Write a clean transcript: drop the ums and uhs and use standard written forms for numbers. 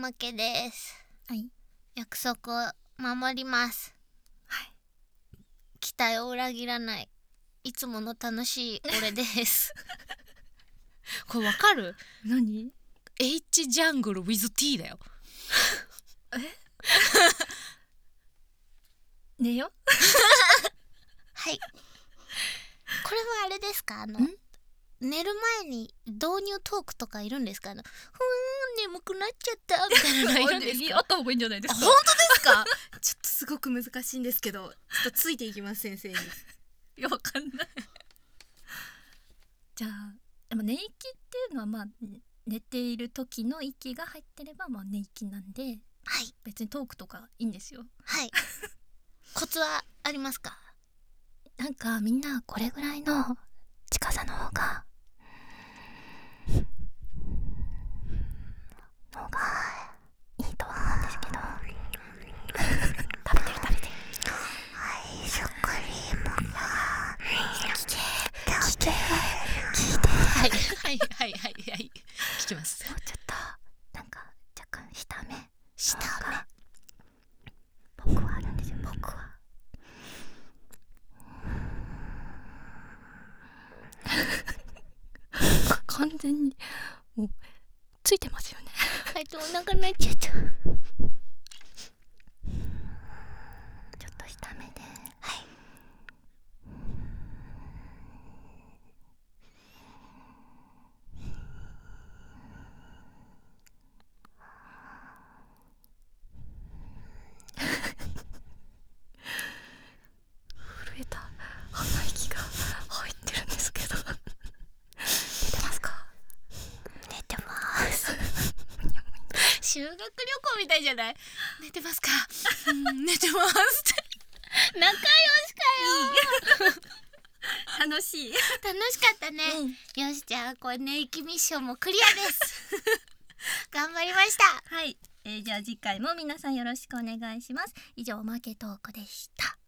負けです。 はい。 約束を守ります。 はい。 期待を裏切らない、いつもの楽しい俺です。これわかる？ 何？ H ジャングル with T だよ。 寝よ。 はい。これはあれですか？寝る前に導入トークとかいるんですか？眠くなっちゃったみたいなのいるんですか？ あった方がいいんじゃないですか。 本当ですか？ ちょっとすごく難しいんですけど、ちょっとついていきます先生に。 いや、わかんない。じゃあでも寝息っていうのはまあ寝ている時の息が入ってればまあ寝息なんで、 はい、 別にトークとかいいんですよ。 はい。コツはありますか？ なんかみんなこれぐらいの近さの方がいいとは思うんですけど。食べてる。アイスクリームが聞けはい聞きます。 もうちょっとなんか若干下目僕はあるんですよ。僕は完全にもうついてますよね。 はい、お腹鳴っちゃった。ちょっと下目で、 はい。 震えた鼻息が入ってるんですけど。寝てますか？ 寝てます。修学旅行みたいじゃない？寝てますか？寝てますって仲良しかよ。 楽しい。 楽しかったね、よし、じゃあこれ寝息ミッションもクリアです。頑張りました。 はい、じゃあ次回も皆さんよろしくお願いします。以上マーケトークでした。